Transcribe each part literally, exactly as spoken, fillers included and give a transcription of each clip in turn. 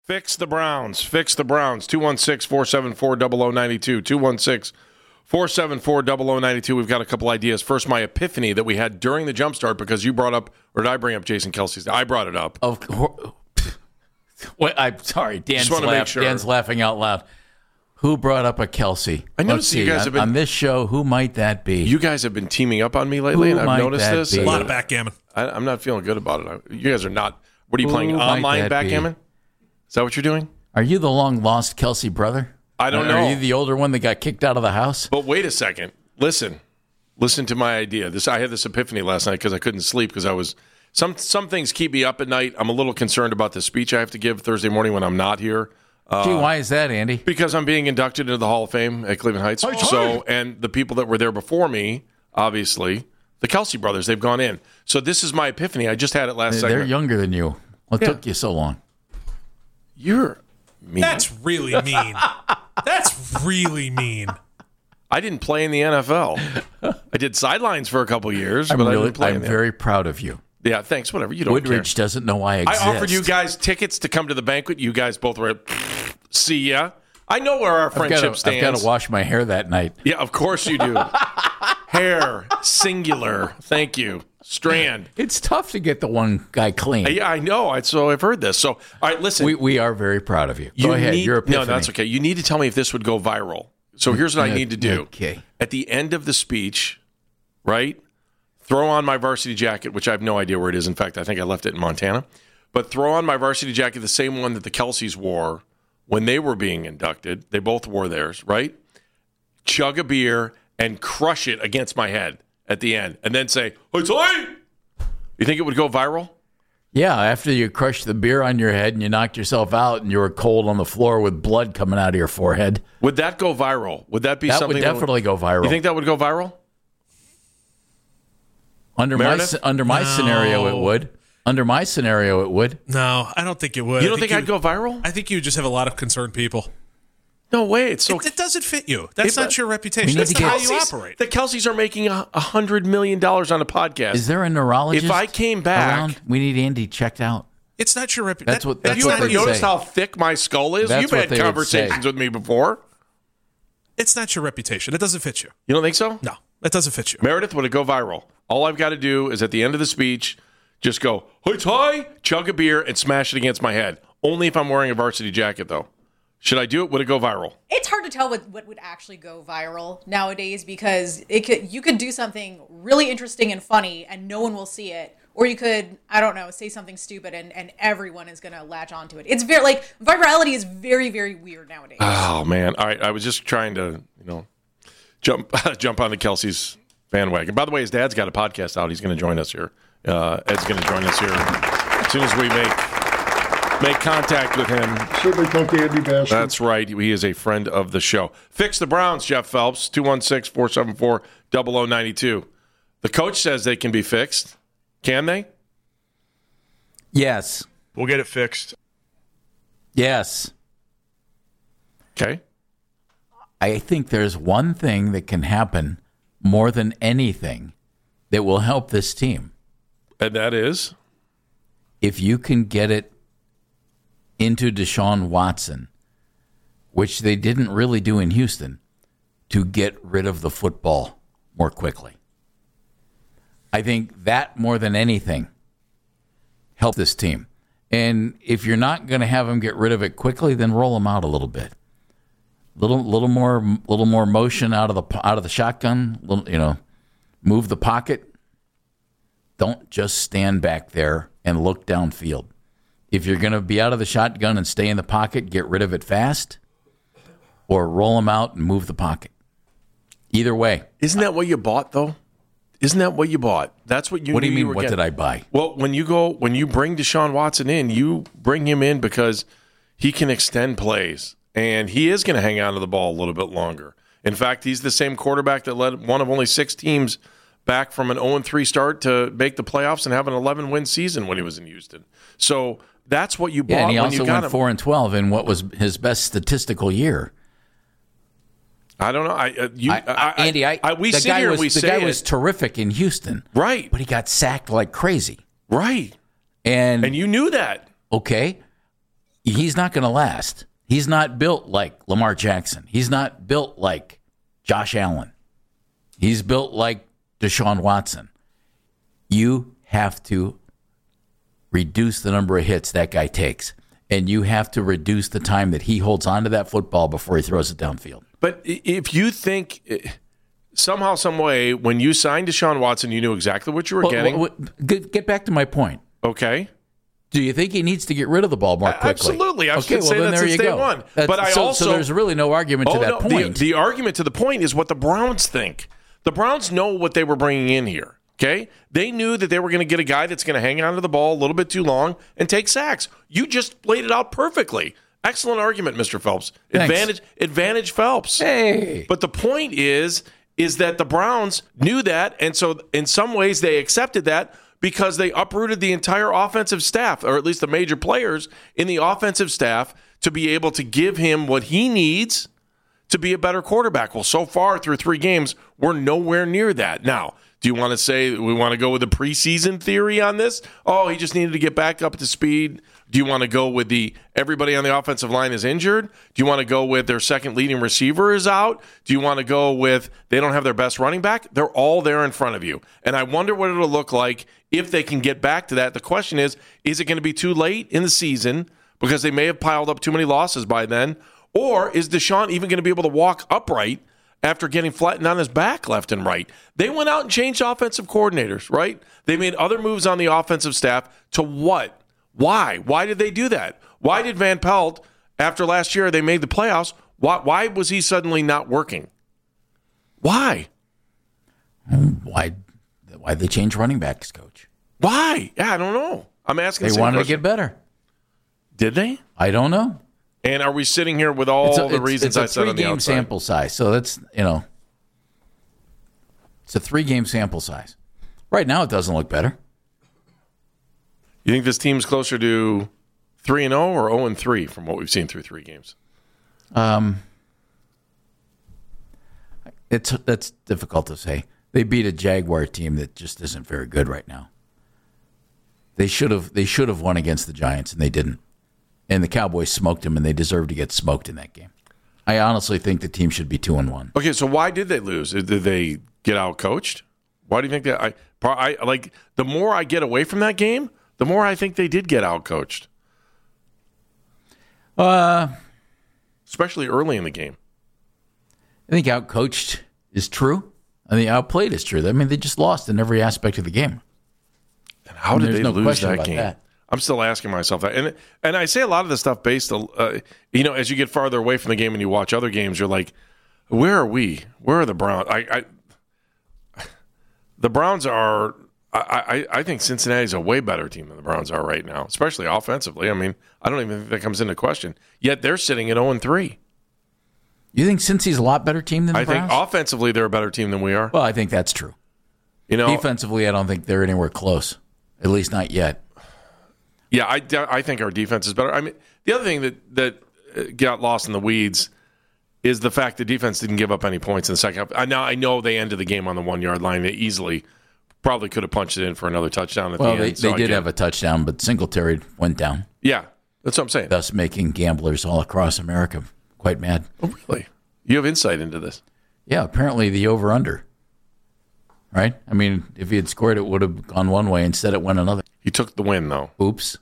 Fix the Browns. Fix the Browns. two one six, four seven four, zero zero nine two. two one six, four seven four, zero zero nine two. We've got a couple ideas. First, my epiphany that we had during the Jumpstart because you brought up, or did I bring up Jason Kelce's? I brought it up. Of course. Wait, I'm sorry. Dan's, laugh, sure. Dan's laughing out loud. Who brought up a Kelsey? I noticed you guys on, have been on this show. Who might that be? You guys have been teaming up on me lately, Who and I've might noticed that this. be? A lot of backgammon. I, I'm not feeling good about it. You guys are not. What are you Who playing? might Online that backgammon? be? Is that what you're doing? Are you the long lost Kelsey brother? I don't Are know. you the older one that got kicked out of the house? But wait a second. Listen. Listen to my idea. This I had this epiphany last night because I couldn't sleep because I was some some things keep me up at night. I'm a little concerned about the speech I have to give Thursday morning when I'm not here. Uh, Gee, why is that, Andy? Because I'm being inducted into the Hall of Fame at Cleveland Heights. Oh, So, and the people that were there before me, obviously, the Kelsey brothers, they've gone in. So this is my epiphany. I just had it last They're segment. younger than you. What Yeah. took you so long? You're mean. That's really mean. That's really mean. I didn't play in the N F L. I did sidelines for a couple years, I'm, but I really, didn't play I'm in the very proud of you. Yeah, thanks. Whatever. You don't Woodridge care. doesn't know I exist. I offered you guys tickets to come to the banquet. You guys both were at, see ya. I know where our I've friendship gotta, stands. I've got to wash my hair that night. Yeah, of course you do. Hair, singular. Thank you. Strand. It's tough to get the one guy clean. Yeah, I know. I, so I've heard this. So, all right, listen. We we are very proud of you. Go you ahead. Need, Your epiphany. no, that's okay. You need to tell me if this would go viral. So here's what I need to do. Okay. At the end of the speech, right, throw on my varsity jacket, which I have no idea where it is. In fact, I think I left it in Montana. But throw on my varsity jacket, the same one that the Kelseys wore when they were being inducted. They both wore theirs, right? Chug a beer and crush it against my head at the end. And then say, "Hey, Ty!" You think it would go viral? Yeah, after you crushed the beer on your head and you knocked yourself out and you were cold on the floor with blood coming out of your forehead. Would that go viral? Would that be That something would definitely that would, go viral. You think that would go viral? Under my Meredith? s- under my No. scenario, it would. Under my scenario, it would. No, I don't think it would. You don't I think, you, I'd go viral? I think you would just have a lot of concerned people. No way. It's so. It, it doesn't fit you. That's Hey, not but- your We reputation. need That's to not how get- you Kelseys- operate. The Kelseys are making a a hundred million dollars on a podcast. Is there a neurologist? If I came back- around? We need Andy checked out. It's not your reputation. That's what- Have that's you what ever they noticed say. how thick my skull is? That's You've what had they would conversations say. with me before. It's not your reputation. It doesn't fit you. You don't think so? No, that doesn't fit you. Meredith, would it go viral? All I've got to do is at the end of the speech, just go, "Hey, Ty," chug a beer, and smash it against my head. Only if I'm wearing a varsity jacket, though. Should I do it? Would it go viral? It's hard to tell what, what would actually go viral nowadays because it could you could do something really interesting and funny and no one will see it. Or you could, I don't know, say something stupid and, and everyone is going to latch onto it. It's very, like, virality is very, very weird nowadays. Oh, man. All right. I was just trying to, you know, jump jump on the Kelsey's bandwagon. By the way, his dad's got a podcast out. He's going to join us here. Uh, Ed's going to join us here as soon as we make make contact with him. Certainly talk to Andy Bass. That's right. He is a friend of the show. Fix the Browns, Jeff Phelps, two one six, four seven four, zero zero nine two. The coach says they can be fixed. Can they? Yes. We'll get it fixed. Yes. Okay. I think there's one thing that can happen more than anything that will help this team. And that is? If you can get it into Deshaun Watson, which they didn't really do in Houston, to get rid of the football more quickly. I think that more than anything helped this team. And if you're not going to have them get rid of it quickly, then roll them out a little bit. Little, little more, little more motion out of the out of the shotgun. Little, you know, move the pocket. Don't just stand back there and look downfield. If you're going to be out of the shotgun and stay in the pocket, get rid of it fast, or roll them out and move the pocket. Either way. Isn't that what you bought, though? Isn't that what you bought? That's what you. What do you knew mean? were What getting. did I buy? Well, when you go, when you bring Deshaun Watson in, you bring him in because he can extend plays, and he is going to hang on to the ball a little bit longer. In fact, he's the same quarterback that led one of only six teams back from an oh and three start to make the playoffs and have an eleven win season when he was in Houston. So that's what you bought. Yeah, and he when also you got went him. four and twelve in what was his best statistical year. I don't know. I, uh, you, I, I, Andy, I, I, we the sit guy here was, and we the say guy it. was terrific in Houston, Right, but he got sacked like crazy. right, And, and you knew that. okay, he's not going to last. He's not built like Lamar Jackson. He's not built like Josh Allen. He's built like Deshaun Watson. You have to reduce the number of hits that guy takes, and you have to reduce the time that he holds onto that football before he throws it downfield. But if you think somehow, some way, when you signed Deshaun Watson, you knew exactly what you were well, getting. Well, get, get back to my point. Okay. Do you think he needs to get rid of the ball more quickly? Absolutely. I've okay, been well, saying then that there since you day go. one. That's, but I so, also, so there's really no argument oh, to that no, point. The, the argument to the point is what the Browns think. The Browns know what they were bringing in here. Okay? They knew that they were going to get a guy that's going to hang on to the ball a little bit too long and take sacks. You just laid it out perfectly. Excellent argument, Mister Phelps. Thanks. Advantage, advantage Phelps. Hey. But the point is, is that the Browns knew that, and so in some ways they accepted that because they uprooted the entire offensive staff, or at least the major players in the offensive staff, to be able to give him what he needs to be a better quarterback. Well, so far through three games, we're nowhere near that. Now, do you want to say we want to go with the preseason theory on this? Oh, he just needed to get back up to speed. Do you want to go with the everybody on the offensive line is injured? Do you want to go with their second leading receiver is out? Do you want to go with they don't have their best running back? They're all there in front of you. And I wonder what it'll look like if they can get back to that. The question is, is it going to be too late in the season because they may have piled up too many losses by then? Or is Deshaun even going to be able to walk upright after getting flattened on his back left and right? They went out and changed offensive coordinators, right? They made other moves on the offensive staff to what? Why? Why did they do that? Why did Van Pelt, after last year they made the playoffs, why, why was he suddenly not working? Why? Why Why they change running backs, Coach? Why? Yeah, I don't know. I'm asking the They same wanted question. to get better. Did they? I don't know. And are we sitting here with all It's a, the it's, reasons it's a I said on the three-game outside? sample size. So that's, you know, it's a three-game sample size. Right now, it doesn't look better. You think this team's closer to three and zero or zero and three from what we've seen through three games? Um, it's that's difficult to say. They beat a Jaguar team that just isn't very good right now. They should have they should have won against the Giants, and they didn't. And the Cowboys smoked them, and they deserved to get smoked in that game. I honestly think the team should be two and one. Okay, so why did they lose? Did they get out coached? Why do you think that? I, I like the more I get away from that game, the more I think they did get out coached. Uh, especially early in the game. I think outcoached is true. I think outplayed is true. I mean, they just lost in every aspect of the game. And how did There's they no lose question that about game? that. I'm still asking myself that, and and I say a lot of this stuff based, uh, you know, as you get farther away from the game and you watch other games, you're like, where are we? Where are the Browns? I, I the Browns are. I, I I think Cincinnati's a way better team than the Browns are right now, especially offensively. I mean, I don't even think that comes into question. Yet they're sitting at zero and three. You think Cincy's a lot better team than the I Browns? think offensively they're a better team than we are. Well, I think that's true. You know, defensively, I don't think they're anywhere close. At least not yet. Yeah, I, I think our defense is better. I mean, the other thing that, that got lost in the weeds is the fact the defense didn't give up any points in the second half. I, now, I know they ended the game on the one-yard line. They easily probably could have punched it in for another touchdown at well, the they, end. So they did get, have a touchdown, but Singletary went down, Yeah, that's what I'm saying. thus making gamblers all across America quite mad. Oh, really? You have insight into this. Yeah, apparently the over-under, right? I mean, if he had scored, it would have gone one way. Instead, it went another. He took the win, though. Oops.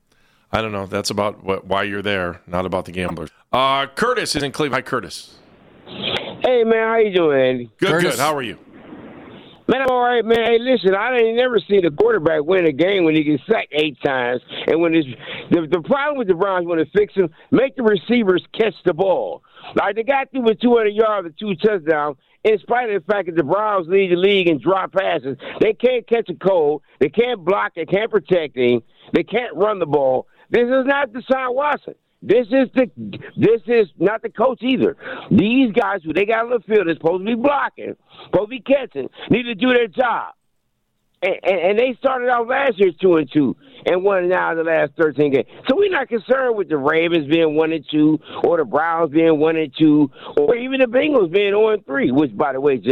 I don't know. That's about what, why you're there, not about the gamblers. Uh, Curtis is in Cleveland. Hi, Curtis. Hey, man, how you doing, Andy? Good, Curtis. good. How are you? Man, I'm all right, man. Hey, listen, I ain't never seen a quarterback win a game when he gets sacked eight times. And when it's, the, the problem with the Browns, want to fix them, make the receivers catch the ball. Like, they got through with two hundred yards with two touchdowns, in spite of the fact that the Browns lead the league in drop passes. They can't catch a cold. They can't block. They can't protect him. They can't run the ball. This is not Deshaun Watson. This is the. This is not the coach either. These guys who they got on the field are supposed to be blocking, supposed to be catching, need to do their job. And, and, and they started out last year two and two and won now the last thirteen games. So we're not concerned with the Ravens being one and two, or the Browns being one and two, or even the Bengals being zero and three. Which, by the way, Jeff,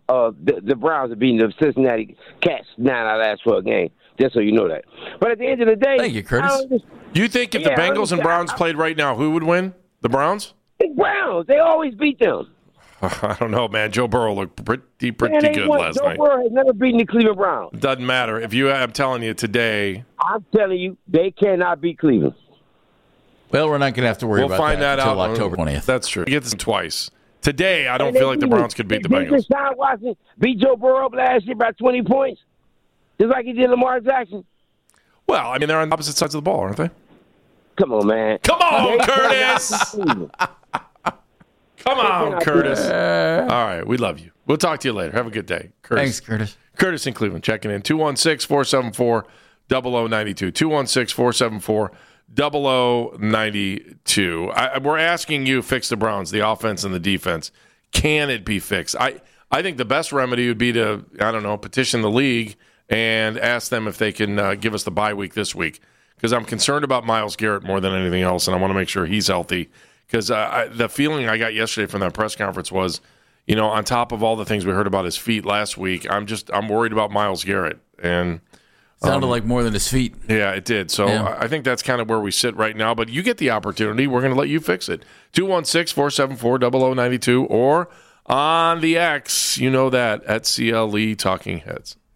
uh, the, the Browns are beating the Cincinnati Cats nine out of the last twelve games. Just so you know that. But at the end of the day, Thank you, Curtis. I don't- You think if Yeah, the Bengals and I- Browns I- played right now, who would win? The Browns? the Browns, they always beat them. I don't know, man. Joe Burrow looked pretty, pretty Man, they good won. last Joe night. Burrow has never beaten the Cleveland Browns. Doesn't matter. If you, I'm telling you today, I'm telling you, they cannot beat Cleveland. Well, we're not going to have to worry we'll about find that, that until out October twentieth. That's true. You get this twice. Today, I don't And they feel like the beat him. Browns could beat the Didn't Bengals. Deshaun Watson beat Joe Burrow up last year by twenty points, just like he did Lamar Jackson. Well, I mean, they're on opposite sides of the ball, aren't they? Come on, man. Come on, They Curtis. cannot beat Cleveland. Come on, cannot Curtis. beat All right, we love you. We'll talk to you later. Have a good day. Curtis. Thanks, Curtis. Curtis in Cleveland checking in. two one six, four seven four, zero zero nine two. two one six, four seven four, zero zero nine two. I, we're asking you fix the Browns, the offense and the defense. Can it be fixed? I, I think the best remedy would be to, I don't know, petition the league and ask them if they can uh, give us the bye week this week. Because I'm concerned about Myles Garrett more than anything else, and I want to make sure he's healthy. Because uh, the feeling I got yesterday from that press conference was, you know, on top of all the things we heard about his feet last week, I'm just I'm worried about Myles Garrett. And Sounded um, like more than his feet. yeah, it did. So Yeah. I I think that's kind of where we sit right now. But you get the opportunity. We're going to let you fix it. two one six, four seven four, zero zero nine two or on the X, you know that, at C L E Talking Heads.